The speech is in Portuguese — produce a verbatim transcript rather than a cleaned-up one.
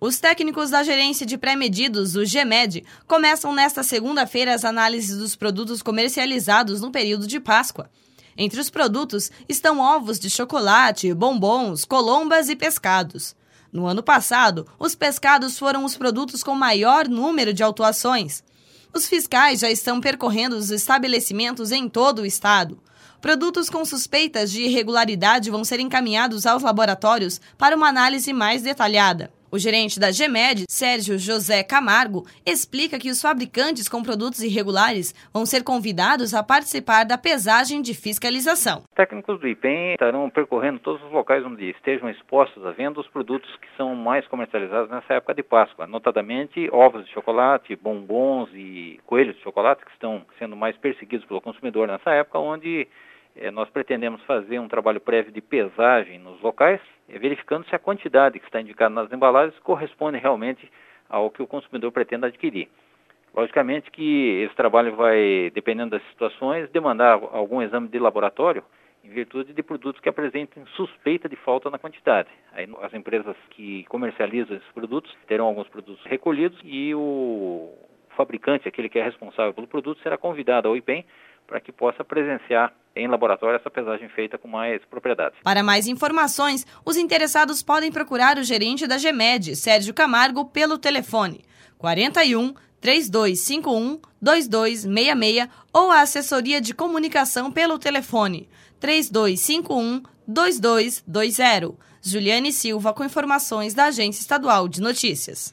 Os técnicos da Gerência de Pré-Medidos, o GEMED, começam nesta segunda-feira as análises dos produtos comercializados no período de Páscoa. Entre os produtos estão ovos de chocolate, bombons, colombas e pescados. No ano passado, os pescados foram os produtos com maior número de autuações. Os fiscais já estão percorrendo os estabelecimentos em todo o estado. Produtos com suspeitas de irregularidade vão ser encaminhados aos laboratórios para uma análise mais detalhada. O gerente da GEMED, Sérgio José Camargo, explica que os fabricantes com produtos irregulares vão ser convidados a participar da pesagem de fiscalização. Técnicos do IPEM estarão percorrendo todos os locais onde estejam expostos à venda os produtos que são mais comercializados nessa época de Páscoa, notadamente ovos de chocolate, bombons e coelhos de chocolate, que estão sendo mais perseguidos pelo consumidor nessa época, onde eh, nós pretendemos fazer um trabalho prévio de pesagem nos locais, verificando se a quantidade que está indicada nas embalagens corresponde realmente ao que o consumidor pretende adquirir. Logicamente que esse trabalho vai, dependendo das situações, demandar algum exame de laboratório em virtude de produtos que apresentem suspeita de falta na quantidade. Aí as empresas que comercializam esses produtos terão alguns produtos recolhidos e o fabricante, aquele que é responsável pelo produto, será convidado ao IPEM para que possa presenciar em laboratório essa pesagem feita com mais propriedade. Para mais informações, os interessados podem procurar o gerente da GEMED, Sérgio Camargo, pelo telefone quarenta e um, três dois cinco um, dois dois seis seis ou a assessoria de comunicação pelo telefone três dois cinco um, dois dois dois zero. Juliane Silva com informações da Agência Estadual de Notícias.